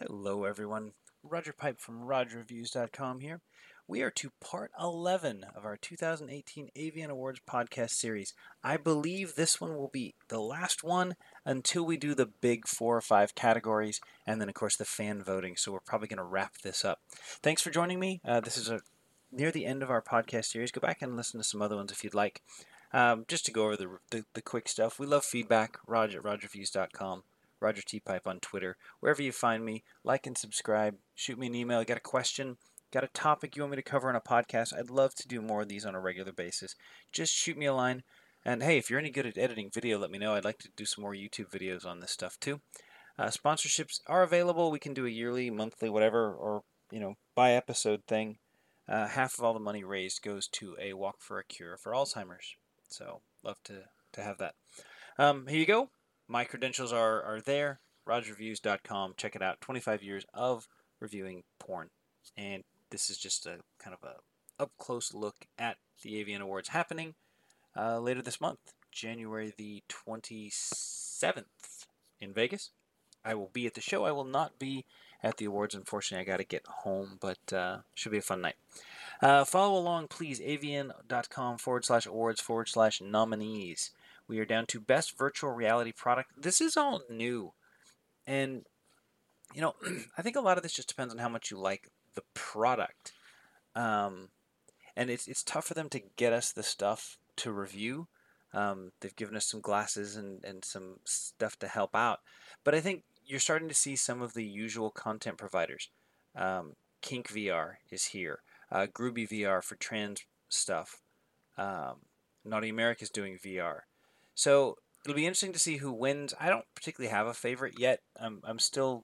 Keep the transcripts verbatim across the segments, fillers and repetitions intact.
Hello, everyone. Roger Pipe from Roger Reviews dot com here. We are to part eleven of our two thousand eighteen Avian Awards podcast series. I believe this one will be the last one until we do the big four or five categories, and then, of course, the fan voting. So we're probably going to wrap this up. Thanks for joining me. Uh, this is a near the end of our podcast series. Go back and listen to some other ones if you'd like. Um, just to go over the, the, the quick stuff, we love feedback. Roger at Roger Reviews dot com. Roger T. Pipe on Twitter. Wherever you find me, like and subscribe. Shoot me an email. Got a question? Got a topic you want me to cover on a podcast? I'd love to do more of these on a regular basis. Just shoot me a line. And hey, if you're any good at editing video, let me know. I'd like to do some more YouTube videos on this stuff too. Uh, sponsorships are available. We can do a yearly, monthly, whatever, or you know, by episode thing. Uh, half of all the money raised goes to a Walk for a Cure for Alzheimer's. So love to to have that. Um, here you go. My credentials are, are there, roger reviews dot com. Check it out. twenty-five years of reviewing porn. And this is just a kind of a up-close look at the Avian Awards happening uh, later this month, January the twenty-seventh in Vegas. I will be at the show. I will not be at the awards. Unfortunately, I got to get home, but uh, should be a fun night. Uh, follow along, please, avian.com forward slash awards forward slash nominees. We are down to best virtual reality product. This is all new. And, you know, I think a lot of this just depends on how much you like the product. Um, and it's it's tough for them to get us the stuff to review. Um, they've given us some glasses and, and some stuff to help out. But I think you're starting to see some of the usual content providers. Um, Kink V R is here. Uh, Groovy V R for trans stuff. Um, Naughty America is doing V R. So it'll be interesting to see who wins. I don't particularly have a favorite yet. I'm, I'm still.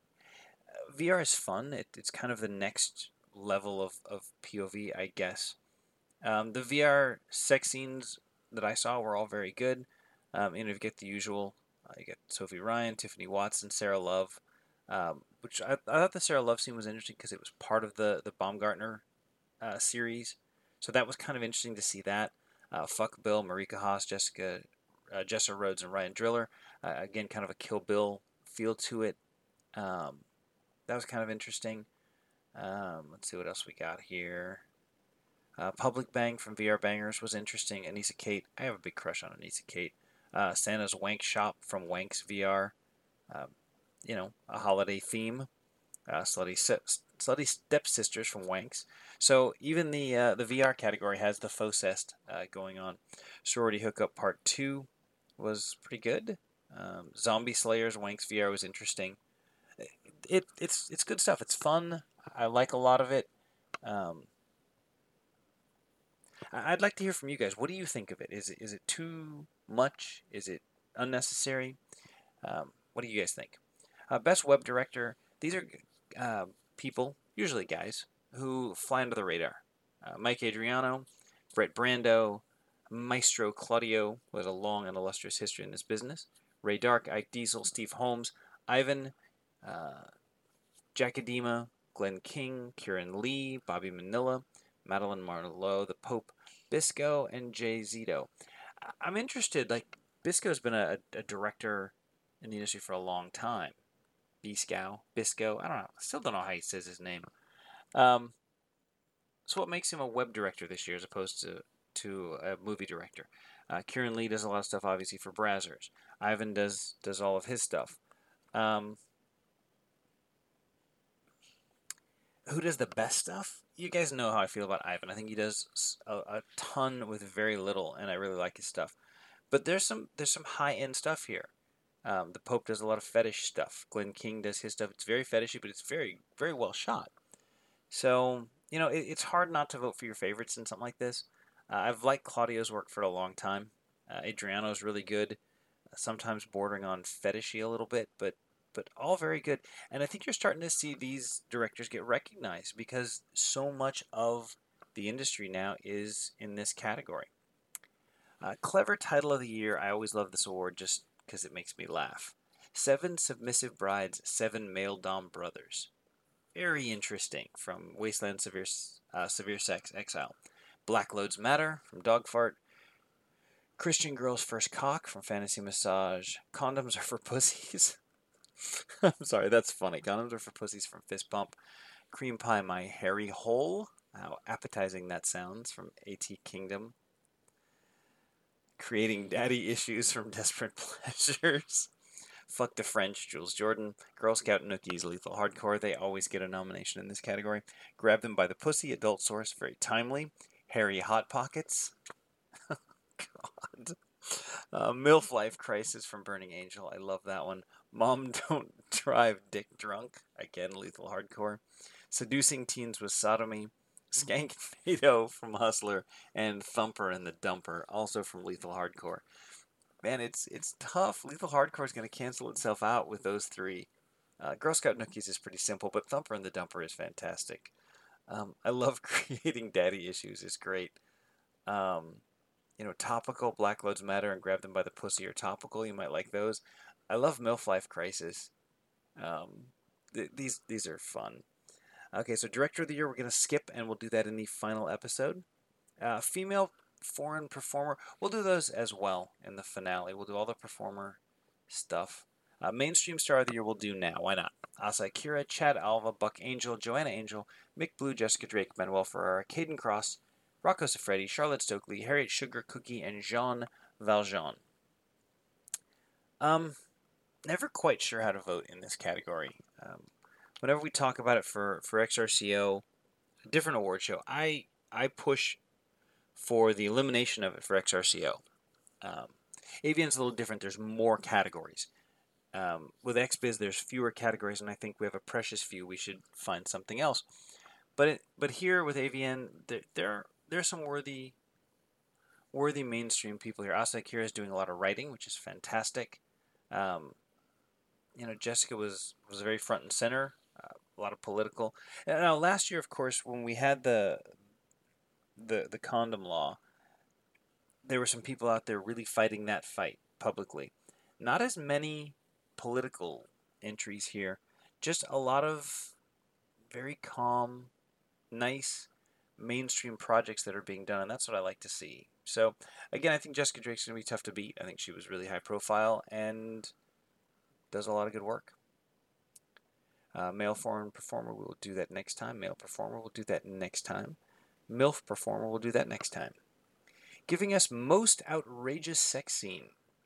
V R is fun. It, it's kind of the next level of, of P O V, I guess. Um, the V R sex scenes that I saw were all very good. Um, and you get the usual. Uh, you get Sophie Ryan, Tiffany Watson, Sarah Love. Um, which I, I thought the Sarah Love scene was interesting because it was part of the, the Baumgartner uh, series. So that was kind of interesting to see that. Uh, Fuck Bill, Marika Haas, Jessica, uh, Jessa Rhodes, and Ryan Driller. Uh, again, kind of a Kill Bill feel to it. Um, that was kind of interesting. Um, let's see what else we got here. Uh, Public Bang from V R Bangers was interesting. Anissa Kate, I have a big crush on Anissa Kate. Uh, Santa's Wank Shop from Wanks V R. Um, you know, a holiday theme. Uh, Slutty, Slutty Stepsisters from Wanks. So even the uh, the V R category has the Focest uh, going on. Sorority Hookup Part two was pretty good. Um, Zombie Slayers Wanks V R was interesting. It, it it's it's good stuff. It's fun. I like a lot of it. Um, I'd like to hear from you guys. What do you think of it? Is it is it too much? Is it unnecessary? Um, what do you guys think? Uh, best web director. These are uh, people, usually guys, who fly under the radar. Uh, Mike Adriano, Brett Brando, Maestro Claudio, who has a long and illustrious history in this business. Ray Dark, Ike Diesel, Steve Holmes, Ivan, uh, Jack Adema, Glenn King, Kieran Lee, Bobby Manila, Madeline Marlowe, The Pope, Bisco, and Jay Zito. I'm interested. Like Bisco's been a, a director in the industry for a long time. Bisco, Bisco. I don't know. I still don't know how he says his name. Um, so what makes him a web director this year as opposed to to a movie director? Uh, Kieran Lee does a lot of stuff, obviously, for Brazzers. Ivan does does all of his stuff. Um, who does the best stuff? You guys know how I feel about Ivan. I think he does a, a ton with very little, and I really like his stuff. But there's some there's some high end stuff here. Um, the Pope does a lot of fetish stuff. Glenn King does his stuff. It's very fetishy, but it's very very well shot. So you know it, it's hard not to vote for your favorites in something like this. Uh, I've liked Claudio's work for a long time. Uh, Adriano's really good, sometimes bordering on fetishy a little bit, but but all very good. And I think you're starting to see these directors get recognized because so much of the industry now is in this category. Uh, clever title of the year. I always love this award just because it makes me laugh. Seven Submissive Brides, Seven Male Dom Brothers. Very interesting from Wasteland Severe, uh, Severe Sex Exile. Black Loads Matter from Dogfart. Christian Girl's First Cock from Fantasy Massage. Condoms Are for Pussies. I'm sorry, that's funny. Condoms are for pussies from Fist Pump. Cream Pie, My Hairy Hole. How appetizing that sounds from AT Kingdom. Creating Daddy Issues from Desperate Pleasures. Fuck the French, Jules Jordan. Girl Scout Nookies, Lethal Hardcore. They always get a nomination in this category. Grab Them by the Pussy, Adult Source, very timely. Harry Hot Pockets. God. Uh, MILF Life Crisis from Burning Angel. I love that one. Mom Don't Drive Dick Drunk. Again, Lethal Hardcore. Seducing Teens with Sodomy. Skank Fado from Hustler. And Thumper and the Dumper, also from Lethal Hardcore. Man, it's it's tough. Lethal Hardcore is going to cancel itself out with those three. Uh, Girl Scout Nookies is pretty simple, but Thumper and the Dumper is fantastic. Um, I love Creating Daddy Issues. It's great. Um, you know, Topical, Black Loads Matter, and Grab Them by the Pussy are topical. You might like those. I love MILF Life Crisis. Um, th- these these are fun. Okay, so Director of the Year we're going to skip, and we'll do that in the final episode. Uh, female foreign performer, we'll do those as well in the finale. We'll do all the performer stuff. Uh, mainstream Star of the Year we'll do now. Why not? Asa Akira, Chad Alva, Buck Angel, Joanna Angel, Mick Blue, Jessica Drake, Manuel Ferrara, Caden Cross, Rocco Siffredi, Charlotte Stokely, Harriet Sugar Cookie, and Jean Valjean. Um, never quite sure how to vote in this category. Um, whenever we talk about it for, for X R C O, a different award show, I I push for the elimination of it for X R C O. Um, A V N's a little different. There's more categories. Um, with X Biz, there's fewer categories, and I think we have a precious few. We should find something else. But it, but here with A V N, there there there's some worthy worthy mainstream people here. Asa Akira is doing a lot of writing, which is fantastic. Um, you know, Jessica was was very front and center. Uh, a lot of political. And now last year, of course, when we had the the the condom law, there were some people out there really fighting that fight publicly. Not as many political entries here, just a lot of very calm, nice mainstream projects that are being done, and that's what I like to see. So, again, I think Jessica Drake's going to be tough to beat. I think she was really high profile and does a lot of good work. Uh, male foreign performer, we will do that next time. Male performer, we'll do that next time. MILF performer, we'll do that next time. Giving us most outrageous sex scene.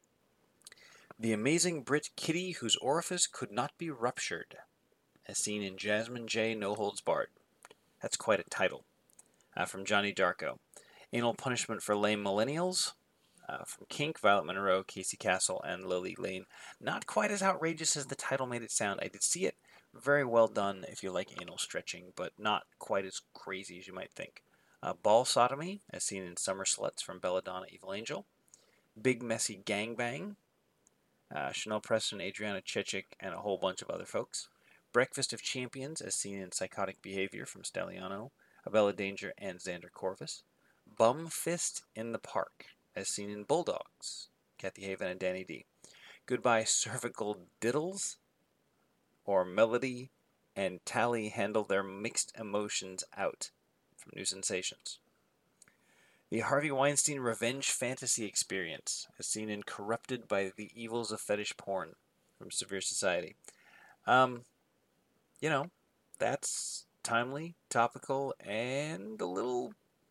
The amazing Brit Kitty whose orifice could not be ruptured, as seen in Jasmine J. No Holds Barred. That's quite a title. Uh, from Johnny Darko. Anal Punishment for Lame Millennials. Uh, from Kink, Violet Monroe, Casey Castle, and Lily Lane. Not quite as outrageous as the title made it sound. I did see it. Very well done if you like anal stretching, but not quite as crazy as you might think. Uh, Ball Sodomy, as seen in Summer Sluts from Belladonna Evil Angel. Big Messy Gangbang. Uh, Chanel Preston, Adriana Chechik, and a whole bunch of other folks. Breakfast of Champions, as seen in Psychotic Behavior from Stalliano, Abella Danger, and Xander Corvus. Bum Fist in the Park, as seen in Bulldogs, Kathy Haven and Danny D. Goodbye Cervical Diddles, or Melody and Tally Handle Their Mixed Emotions Out, from New Sensations. The Harvey Weinstein Revenge Fantasy Experience, as seen in Corrupted by the Evils of Fetish Porn, from Severe Society. Um, you know, that's timely, topical, and a little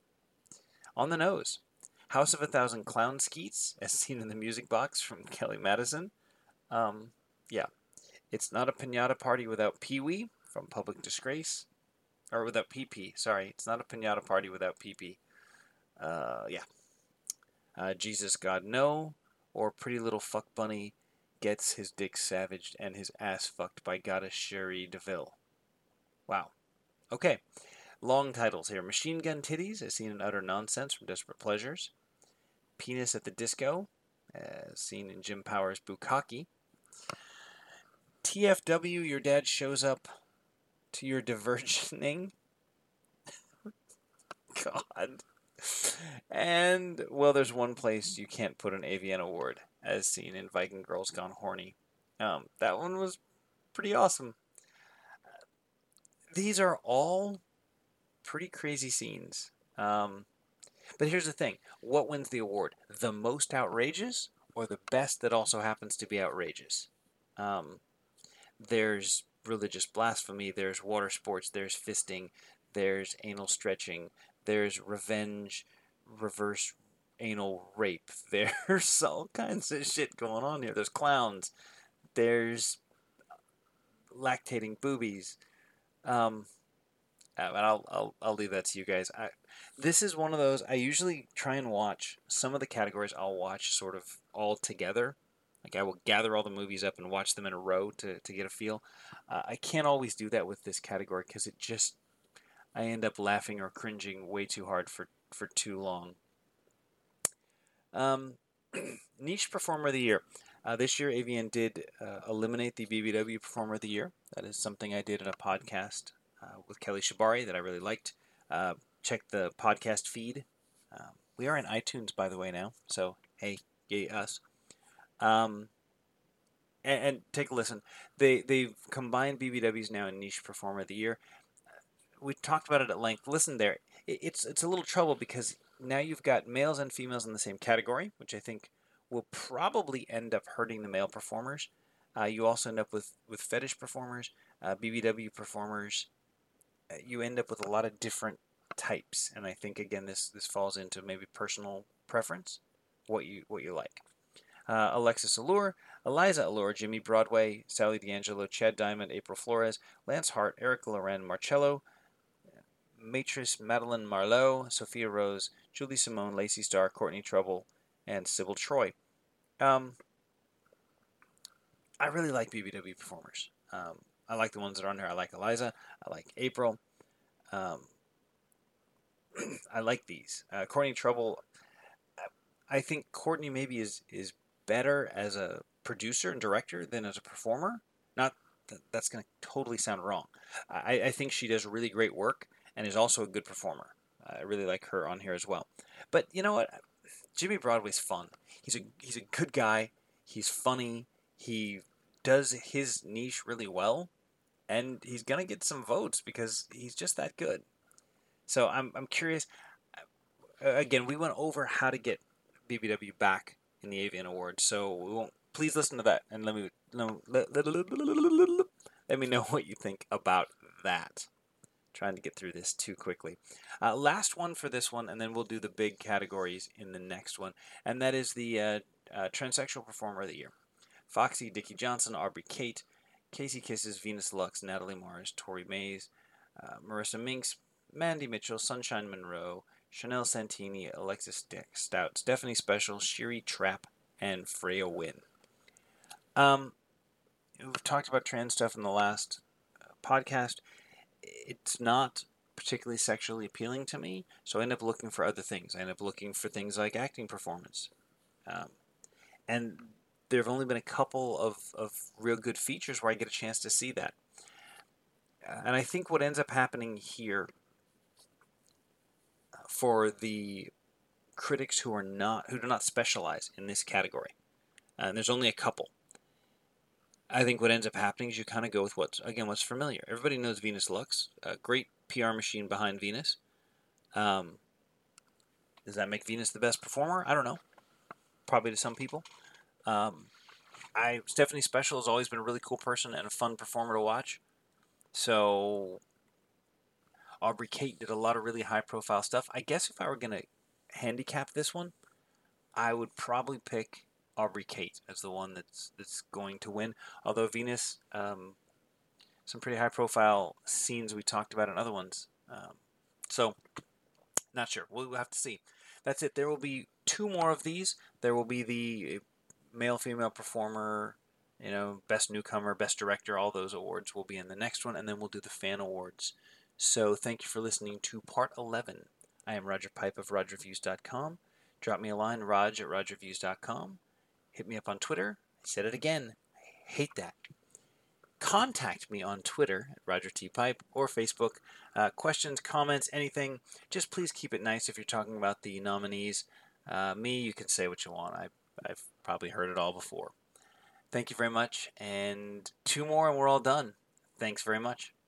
on the nose. House of a Thousand Clown Skeets, as seen in the Music Box from Kelly Madison. Um, yeah. It's Not a Pinata Party Without Pee-wee, from Public Disgrace. Or without Pee-pee, sorry. It's Not a Pinata Party Without Pee-pee. Uh, yeah. Uh, Jesus God No, or Pretty Little Fuck Bunny Gets His Dick Savaged and His Ass Fucked by Goddess Sherry DeVille. Wow. Okay. Long titles here. Machine Gun Titties, as seen in Utter Nonsense from Desperate Pleasures. Penis at the Disco, as seen in Jim Powers' Bukkake. T F W, Your Dad Shows Up to Your Diversioning. God. And, well, there's one place you can't put an A V N award, as seen in Viking Girls Gone Horny. Um, that one was pretty awesome. These are all pretty crazy scenes. Um, but here's the thing. What wins the award? The most outrageous, or the best that also happens to be outrageous? Um, there's religious blasphemy, there's water sports, there's fisting, there's anal stretching, there's revenge, reverse anal rape. There's all kinds of shit going on here. There's clowns. There's lactating boobies. Um, uh, and I'll, I'll I'll leave that to you guys. I, this is one of those I usually try and watch. Some of the categories I'll watch sort of all together. Like I will gather all the movies up and watch them in a row to, to get a feel. Uh, I can't always do that with this category because it just I end up laughing or cringing way too hard for, for too long. Um, niche Performer of the Year. Uh, this year, A V N did uh, eliminate the B B W Performer of the Year. That is something I did in a podcast uh, with Kelly Shabari that I really liked. Uh, check the podcast feed. Um, we are in iTunes, by the way, now. So, hey, yay us. Um, and, and take a listen. They, they've combined B B Ws now in Niche Performer of the Year. We talked about it at length. Listen there. It, it's, it's a little trouble because now you've got males and females in the same category, which I think will probably end up hurting the male performers. Uh, you also end up with, with fetish performers, uh, B B W performers. Uh, you end up with a lot of different types, and I think again this this falls into maybe personal preference, what you what you like. Uh, Alexis Allure, Eliza Allure, Jimmy Broadway, Sally D'Angelo, Chad Diamond, April Flores, Lance Hart, Eric Loren, Marcello, Matrice Madeline Marlowe, Sophia Rose, Julie Simone, Lacey Starr, Courtney Trouble, and Sybil Troy. Um, I really like B B W performers. Um, I like the ones that are on there. I like Eliza. I like April. Um, I like these. Uh, Courtney Trouble. I think Courtney maybe is is better as a producer and director than as a performer. Not that that's going to totally sound wrong. I, I think she does really great work and is also a good performer. I really like her on here as well. But you know what? Jimmy Broadway's fun. He's a he's a good guy. He's funny. He does his niche really well, and he's gonna get some votes because he's just that good. So I'm I'm curious. Uh, again, we went over how to get B B W back in the A V N Awards, so we won't. Please listen to that and let me let, let, let, let me know what you think about that. Trying to get through this too quickly. Uh, last one for this one, and then we'll do the big categories in the next one, and that is the uh, uh, Transsexual Performer of the Year. Foxy, Dickie Johnson, Aubrey Kate, Casey Kisses, Venus Lux, Natalie Mars, Tori Mays, uh, Marissa Minks, Mandy Mitchell, Sunshine Monroe, Chanel Santini, Alexis Stout, Stephanie Special, Shiri Trapp, and Freya Wynn. Um, we've talked about trans stuff in the last uh, podcast. It's not particularly sexually appealing to me, so I end up looking for other things. I end up looking for things like acting performance. Um, and there have only been a couple of, of real good features where I get a chance to see that. Uh, and I think what ends up happening here for the critics who are not who do not specialize in this category, uh, and there's only a couple, I think what ends up happening is you kind of go with what's, again, what's familiar. Everybody knows Venus Lux, a great P R machine behind Venus. Um, does that make Venus the best performer? I don't know. Probably to some people. Um, I Stephanie Special has always been a really cool person and a fun performer to watch. So Aubrey Kate did a lot of really high-profile stuff. I guess if I were going to handicap this one, I would probably pick Aubrey Kate as the one that's that's going to win. Although Venus, um, some pretty high-profile scenes we talked about in other ones. Um, so, not sure. We'll have to see. That's it. There will be two more of these. There will be the male-female performer, you know, best newcomer, best director. All those awards will be in the next one, and then we'll do the fan awards. So, thank you for listening to part eleven. I am Roger Pipe of Rog Reviews dot com. Drop me a line, Rog at Rog Reviews dot com. Hit me up on Twitter. I said it again. I hate that. Contact me on Twitter at Roger T. Pipe or Facebook. Uh, questions, comments, anything. Just please keep it nice if you're talking about the nominees. Uh, me, you can say what you want. I, I've probably heard it all before. Thank you very much. And two more and we're all done. Thanks very much.